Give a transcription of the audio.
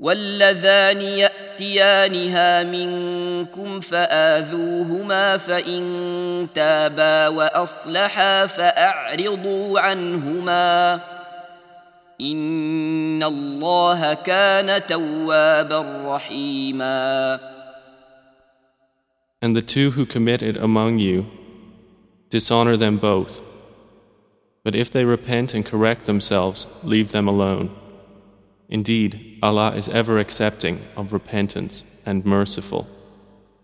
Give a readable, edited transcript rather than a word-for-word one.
واللذان يأتيانها منكم فآذوهما فإن تابا وأصلحا فأعرضوا عنهما إن الله كان توابا رحيما. And the two who commit it among you, dishonor them both. But if they repent and correct themselves, leave them alone. Indeed, Allah is ever accepting of repentance and merciful.